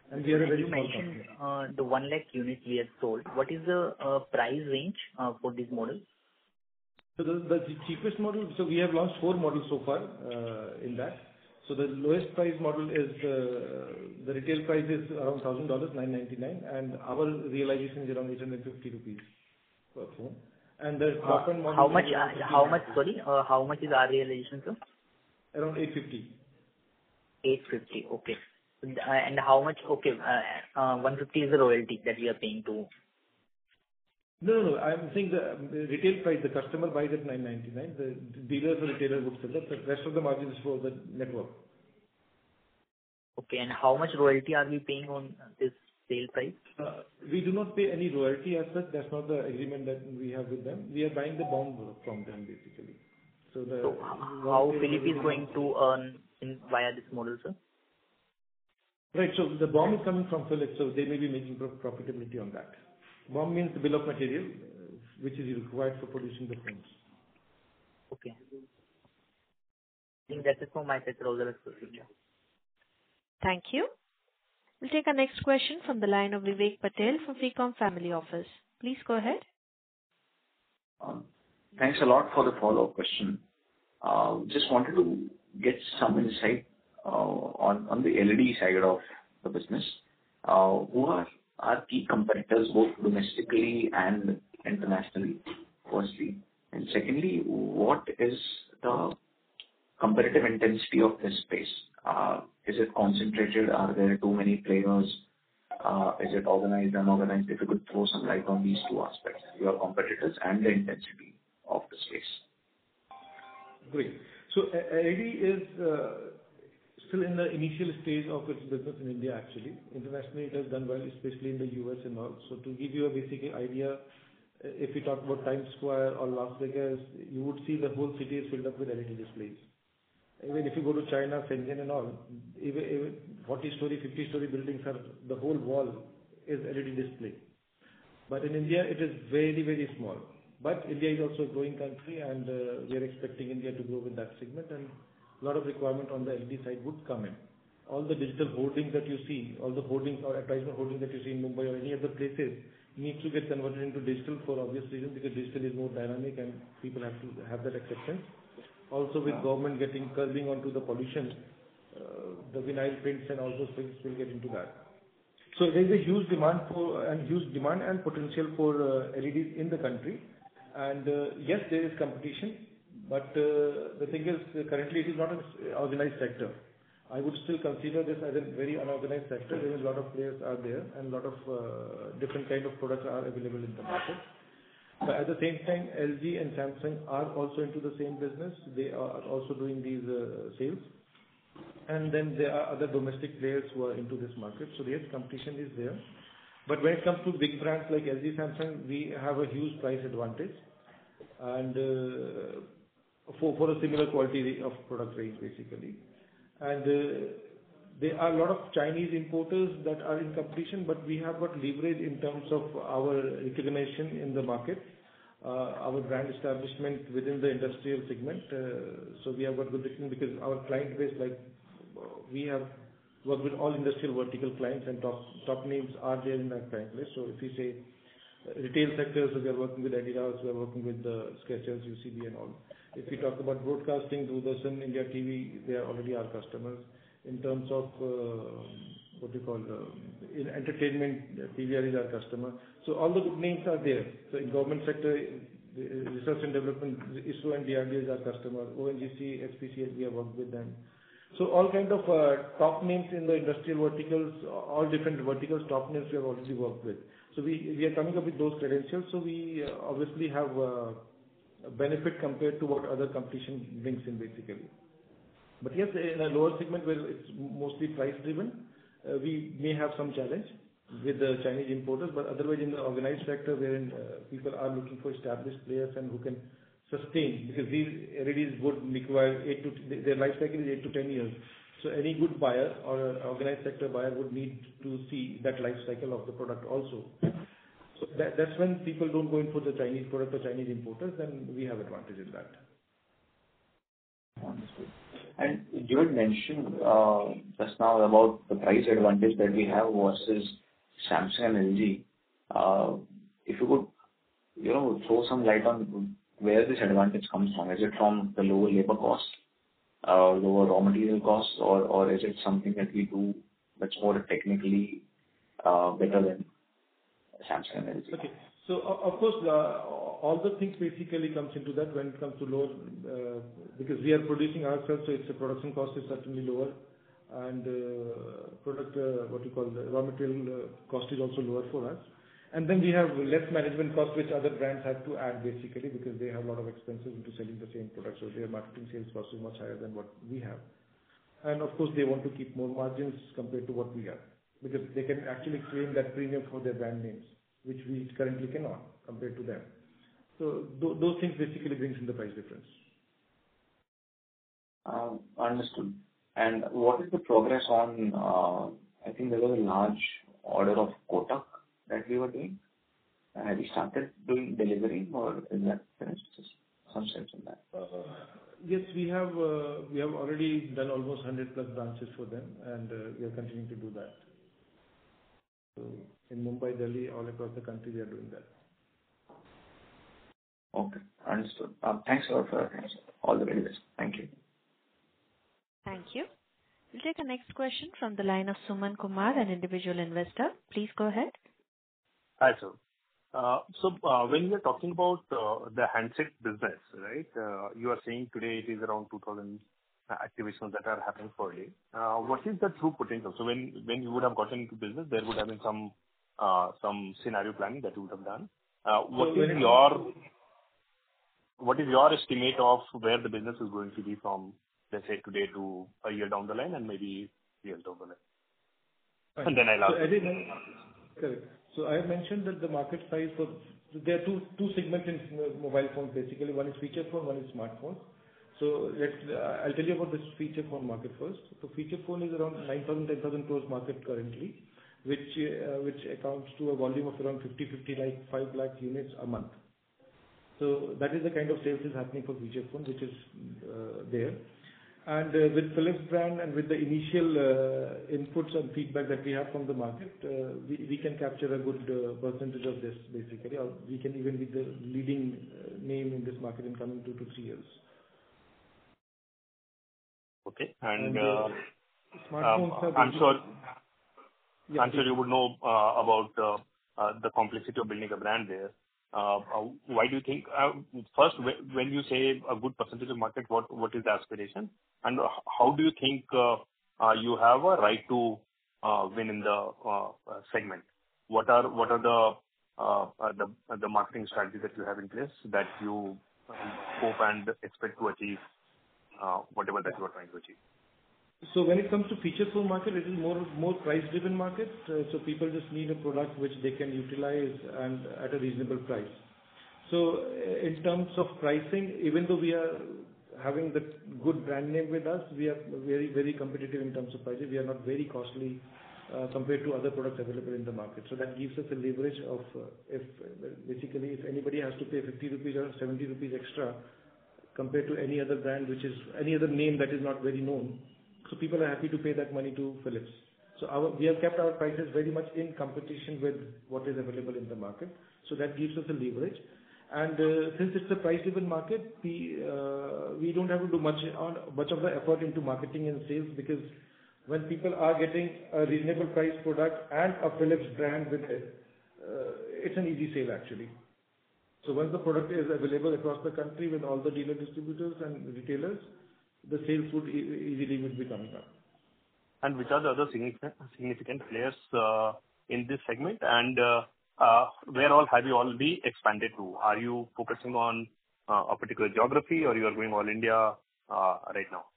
D: and we are a very
J: You
D: small
J: mentioned
D: company.
J: uh, the one lakh units we have sold. What is the uh, price range uh, for this model?
D: So the the cheapest model, so we have launched four models so far uh, in that. So the lowest price model is, uh, the retail price is around one thousand dollars, nine ninety-nine, and our realization is around eight hundred fifty rupees per phone. And the top end model
J: How much,
D: is around
J: uh, how much, sorry, uh, how much is our realization, sir?
D: around eight fifty.
J: eight fifty. Okay. Uh, And how much, okay, uh, uh, one fifty is the royalty that we are paying to.
D: No, no, no. I'm saying the um, the retail price, the customer buys at nine ninety-nine, the dealers or retailer would sell that. The rest of the margin is for the network.
J: Okay, and how much royalty are we paying on this sale price?
D: Uh, We do not pay any royalty as such. That's not the agreement that we have with them. We are buying the BOM from them, basically. So the
J: So h- how Philips is going to earn in via this model, sir?
D: Right. So the BOM is coming from Philips, so they may be making pro- profitability on that. BOM means the bill of material, uh, which is required for producing the phones.
J: Okay. I think that's it from my side, sir. All the best for the future.
A: Thank you. We'll take our next question from the line of Vivek Patel from Ficom Family Office. Please go ahead.
C: Um, Thanks a lot for the follow-up question. Uh, Just wanted to get some insight uh, on on the L E D side of the business. Uh, Who are our key competitors, both domestically and internationally, firstly? And secondly, what is the competitive intensity of this space? Uh, Is it concentrated? Are there too many players? Uh, Is it organized, unorganized? If you could throw some light on these two aspects, your competitors and the intensity of the space.
D: Great. So uh, L E D is uh, still in the initial stage of its business in India, actually. Internationally, it has done well, especially in the U S and all. So to give you a basic idea, uh, if you talk about Times Square or Las Vegas, you would see the whole city is filled up with L E D displays. Even if you go to China, Shenzhen and all, even, even forty-story, fifty-story buildings are, the whole wall is L E D display. But in India, it is very, very small. But India is also a growing country, and uh, we are expecting India to grow with that segment, and a lot of requirement on the L E D side would come in. All the digital hoardings that you see, all the hoardings or advertisement hoardings that you see in Mumbai or any other places, need to get converted into digital for obvious reasons, because digital is more dynamic and people have to have that acceptance. Also, with government getting curbing onto the pollution, uh, the vinyl prints and all those things will get into that. So there is a huge demand for and huge demand and potential for uh, L E Ds in the country. And uh, yes, there is competition, but uh, the thing is, uh, currently it is not an organized sector. I would still consider this as a very unorganized sector. There is a lot of players are there, and a lot of uh, different kind of products are available in the market. But at the same time, L G and Samsung are also into the same business. They are also doing these uh, sales. And then there are other domestic players who are into this market. So yes, competition is there. But when it comes to big brands like L G, Samsung, we have a huge price advantage, and uh, for for a similar quality of product range, basically. And uh, there are a lot of Chinese importers that are in competition, but we have got leverage in terms of our recognition in the market, uh, our brand establishment within the industrial segment. Uh, so we have got good recognition because our client base, like uh, we have worked with all industrial vertical clients, and top top names are there in that client list. So if you say uh, retail sectors, so we are working with Adidas, we are working with uh, Skechers, U C B and all. If we talk about broadcasting, Doordarshan, India T V, they are already our customers. In terms of uh, what you call uh, in entertainment, uh, P V R is our customer. So all the good names are there. So in government sector, uh, research and development, ISRO and D R D O is our customer. O N G C, S P C L, we have worked with them. So all kind of uh, top names in the industrial verticals, all different verticals, top names we have already worked with. So we we are coming up with those credentials. So we uh, obviously have uh, a benefit compared to what other competition brings in, basically. But yes, in a lower segment where it's mostly price driven, uh, we may have some challenge with the Chinese importers, but otherwise in the organized sector wherein uh, people are looking for established players and who can sustain, because these L E Ds would require eight to, their life cycle is eight to ten years. So any good buyer or an organized sector buyer would need to see that life cycle of the product also. So that, that's when people don't go in for the Chinese product or Chinese importers, then we have advantage in that.
C: Understood. And you had mentioned uh, just now about the price advantage that we have versus Samsung and L G. Uh, If you could, you know, throw some light on where this advantage comes from. Is it from the lower labor cost, uh, lower raw material costs, or or is it something that we do that's more technically uh, better than Samsung and L G?
D: Okay. So o- Of course, uh, all the things basically comes into that when it comes to lower, uh, because we are producing ourselves, so it's a production cost is certainly lower. and uh, Product, uh, what you call the raw material uh, cost is also lower for us. And Then we have less management cost, which other brands have to add basically because they have a lot of expenses into selling the same product. So Their marketing sales cost is much higher than what we have. And Of course, they want to keep more margins compared to what we have, because they can actually claim that premium for their brand names, which we currently cannot compared to them. So th- those things basically brings in the price difference.
C: Um, Understood. And what is the progress on, uh, I think there was a large order of Kotak that we were doing. Uh, Have you started doing delivery or is that finished? Just some sense on that.
D: Uh, Yes, we have uh, we have already done almost one hundred plus branches for them, and uh, we are continuing to do that. So in Mumbai, Delhi, all across the country, we are doing that.
C: Okay, understood. Um, Thanks a lot for your attention. All the very best. Thank you.
A: Thank you. We'll take the next question from the line of Suman Kumar, an individual investor. Please go ahead.
G: Hi, sir. Uh, So, uh, when you are talking about uh, the handset business, right, uh, you are saying today it is around two thousand activations that are happening per day. Uh, What is the true potential? So when when you would have gotten into business, there would have been some uh, some scenario planning that you would have done. Uh, What
D: So
G: is
D: when it-
G: your what is your estimate of where the business is going to be from, let's say, today to a year down the line and maybe years down the line?
D: Fine.
G: And then I'll
D: So
G: ask.
D: as I men- Correct. So I have mentioned that the market size for... so there are two two segments in uh, mobile phones, basically. One is feature phone, one is smartphone. So let's, uh, I'll tell you about this feature phone market first. So feature phone is around nine thousand, ten thousand crores market currently, which uh, which accounts to a volume of around fifty, fifty, like five lakh units a month. So that is the kind of sales is happening for feature phone, which is uh, there. And uh, with Philips brand and with the initial uh, inputs and feedback that we have from the market, uh, we we can capture a good uh, percentage of this, basically, or we can even be the leading uh, name in this market in coming two to three years.
G: Okay. And
D: And,
G: uh,
D: uh, smartphones
G: um,
D: are
G: I'm
D: basically-
G: sure
D: Yeah,
G: I'm sure
D: please.
G: you would know uh, about uh, uh, the complexity of building a brand there. Uh, uh, Why do you think, uh, first, wh- when you say a good percentage of market, what what is the aspiration? And uh, how do you think uh, uh, you have a right to uh, win in the uh, uh, segment? What are what are the uh, uh, the the marketing strategies that you have in place that you um, hope and expect to achieve uh, whatever that you are trying to achieve?
D: So when it comes to feature phone market, it is more more price-driven market. Uh, So people just need a product which they can utilize and at a reasonable price. So uh, in terms of pricing, even though we are having the good brand name with us, we are very, very competitive in terms of pricing. We are not very costly uh, compared to other products available in the market. So that gives us a leverage of, uh, if uh, basically, if anybody has to pay fifty rupees or seventy rupees extra compared to any other brand, which is any other name that is not very known, so people are happy to pay that money to Philips. So our, we have kept our prices very much in competition with what is available in the market. So that gives us a leverage. And uh, since it's a price-driven market, we uh, we don't have to do much on much of the effort into marketing and sales, because when people are getting a reasonable price product and a Philips brand with it, uh, it's an easy sale actually. So once the product is available across the country with all the dealer distributors and retailers, the sales would e- easily would be coming up.
G: And which are the other significant significant players uh, in this segment? And uh, uh, where all have you already expanded to? Are you focusing on uh, a particular geography, or you are going all India uh, right now?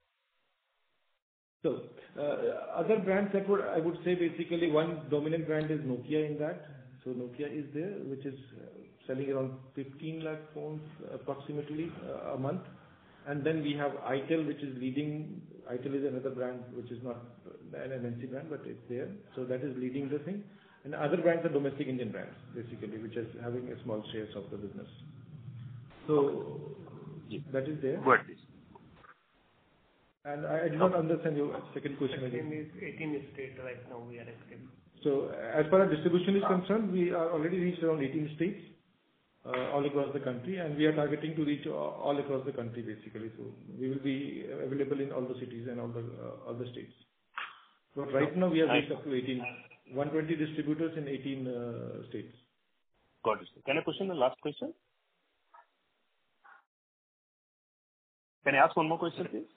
D: So, uh, other brands that would, I would say basically one dominant brand is Nokia in that. So Nokia is there, which is uh, selling around fifteen lakh phones approximately uh, a month. And then we have ITEL, which is leading. ITEL is another brand which is not an M N C brand, but it's there. So that is leading the thing. And other brands are domestic Indian brands, basically, which is having a small shares of the business. So that is there.
G: Go ahead, please.
D: And I, I did not understand your second question
K: Second
D: again.
K: is eighteen states right now we are active.
D: So as far as distribution is concerned, we are already reached around eighteen states uh, all across the country, and we are targeting to reach all, all across the country basically. So we will be available in all the cities and all the uh, all the states. But right now we have reached up to eighteen, one hundred twenty distributors in eighteen uh, states.
G: Got it. Can I push in the last question? Can I ask one more question, please?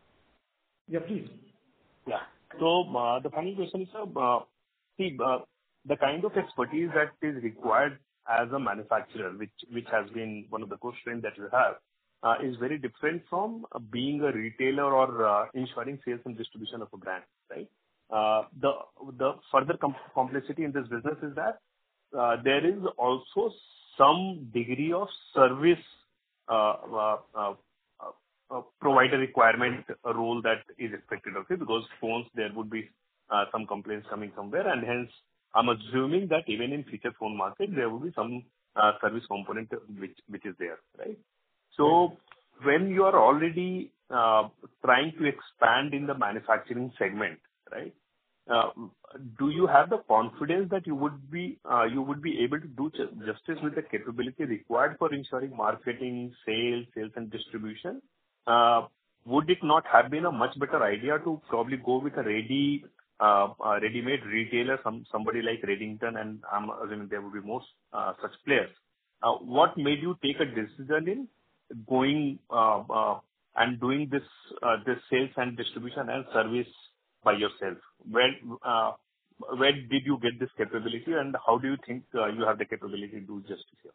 D: Yeah, please.
G: Yeah. So uh, the final question is, uh, see, uh, the kind of expertise that is required as a manufacturer, which which has been one of the core strengths that you have, uh, is very different from uh, being a retailer or uh, ensuring sales and distribution of a brand, right? Uh, the the further com- complexity in this business is that uh, there is also some degree of service uh, uh, uh, uh, provider requirement a role that is expected of you, because phones there would be uh, some complaints coming somewhere, and hence I'm assuming that even in feature phone market there will be some uh, service component which which is there, right? So when you are already uh, trying to expand in the manufacturing segment, right? Uh, do you have the confidence that you would be uh, you would be able to do ju- justice with the capability required for ensuring marketing, sales, sales and distribution? Uh, would it not have been a much better idea to probably go with a ready, uh, uh, ready-made retailer, some somebody like Redington, and I'm assuming there will be more uh, such players. Uh, what made you take a decision in going uh, uh, and doing this uh, this sales and distribution and service by yourself? Where uh, where did you get this capability, and how do you think uh, you have the capability to do justice here?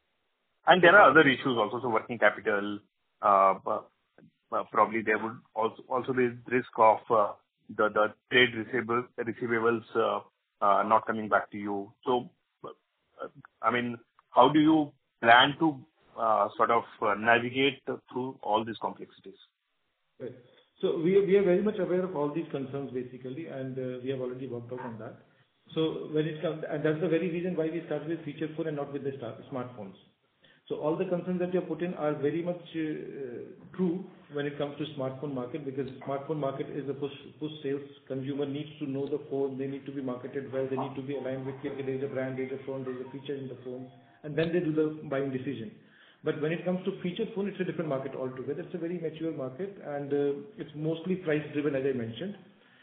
G: And there are other issues also, so working capital. Uh, uh, uh, probably there would also also be risk of uh, the the trade receivables receivables uh, uh, not coming back to you. So, uh, I mean, how do you plan to uh, sort of uh, navigate through all these complexities?
D: Right. So we are, we are very much aware of all these concerns basically, and uh, we have already worked out on that. So when it comes, and that's the very reason why we started with feature phone and not with the start, smartphones. So all the concerns that you have put in are very much uh, true when it comes to smartphone market, because smartphone market is a push, push sales. Consumer needs to know the phone, they need to be marketed well, they need to be aligned with, okay, there is a brand, there is a phone, there is a feature in the phone, and then they do the buying decision. But when it comes to feature phone, it's a different market altogether. It's a very mature market, and uh, it's mostly price driven, as I mentioned.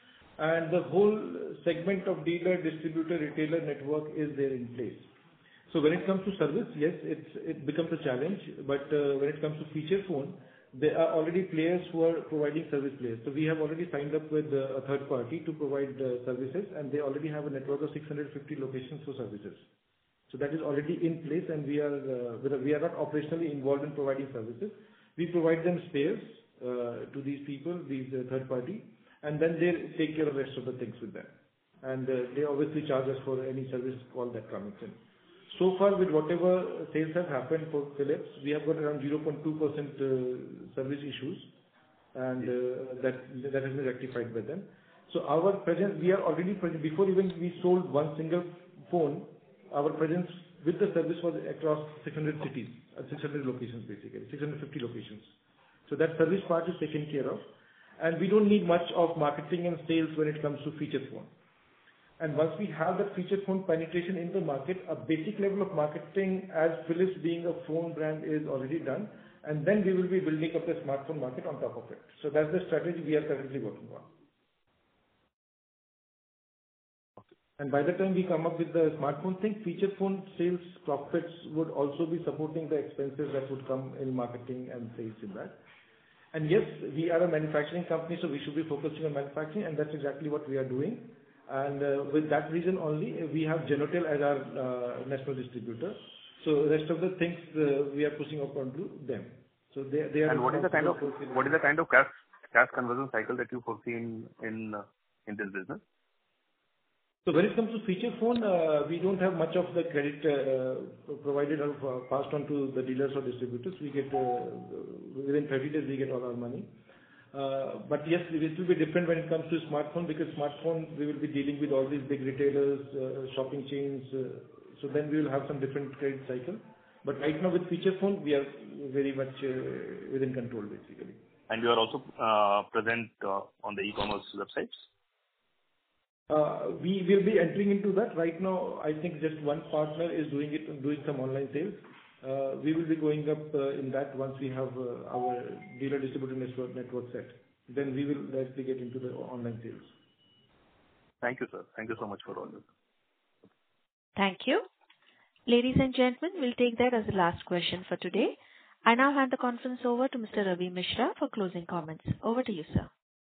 D: And the whole segment of dealer, distributor, retailer network is there in place. So when it comes to service, yes, it's, it becomes a challenge, but uh, when it comes to feature phone, there are already players who are providing service players. So we have already signed up with uh, a third party to provide uh, services, and they already have a network of six hundred fifty locations for services. So that is already in place, and we are uh, we are not operationally involved in providing services. We provide them spares uh, to these people, these uh, third party, and then they take care of the rest of the things with them. And uh, they obviously charge us for any service call that comes in. So far, with whatever sales have happened for Philips, we have got around zero point two percent uh, service issues, and uh, that that has been rectified by them. So our presence, we are already present. Before even we sold one single phone, our presence with the service was across six hundred cities, uh, six hundred locations basically, six hundred fifty locations. So that service part is taken care of, and we don't need much of marketing and sales when it comes to feature phone. And once we have that feature phone penetration in the market, a basic level of marketing as Philips being a phone brand is already done, and then we will be building up the smartphone market on top of it. So that's the strategy we are currently working on. And by the time we come up with the smartphone thing, feature phone sales profits would also be supporting the expenses that would come in marketing and sales in that. And yes, we are a manufacturing company, so we should be focusing on manufacturing, and that's exactly what we are doing. And uh, with that reason only, we have Genotel as our uh, national distributor. So the rest of the things uh, we are pushing up onto them. So they, they are.
G: And what is the kind of what is the kind of cash cash conversion cycle that you foresee in in, uh, in this business?
D: So when it comes to feature phone, uh, we don't have much of the credit uh, provided or uh, passed on to the dealers or distributors. We get uh, within thirty days we get all our money. Uh, but yes, it will be different when it comes to smartphone, because smartphone we will be dealing with all these big retailers, uh, shopping chains. Uh, so then we will have some different credit cycle. But right now with feature phone, we are very much uh, within control basically.
G: and you are also uh, present uh, on the e-commerce websites?
D: Uh, We will be entering into that. Right now, I think just one partner is doing it, doing some online sales. Uh, We will be going up uh, in that once we have uh, our dealer distributor network network set. Then we will directly get into the online sales.
G: Thank you, sir. Thank you so much for all this.
A: Thank you. Ladies and gentlemen, we'll take that as the last question for today. I now hand the conference over to Mister Ravi Mishra for closing comments. Over to you, sir.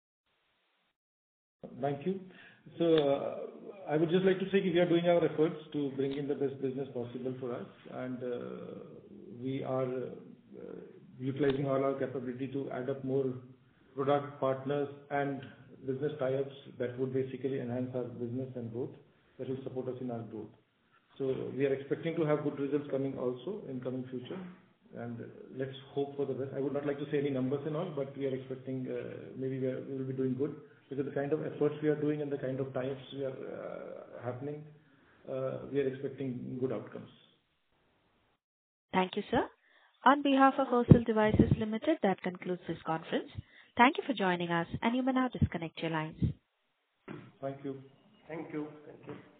D: Thank you. So, uh, I would just like to say we are doing our efforts to bring in the best business possible for us, and uh, we are uh, utilizing all our capability to add up more product partners and business tie-ups that would basically enhance our business and growth, that will support us in our growth. So we are expecting to have good results coming also in coming future, and let's hope for the best. I would not like to say any numbers and all, but we are expecting uh, maybe we, are, we will be doing good, because the kind of efforts we are doing and the kind of tie-ups we are uh, happening, uh, we are expecting good outcomes.
A: Thank you, sir. On behalf of Osel Devices Limited, that concludes this conference. Thank you for joining us, and you may now disconnect your lines.
D: Thank you.
K: Thank you. Thank you.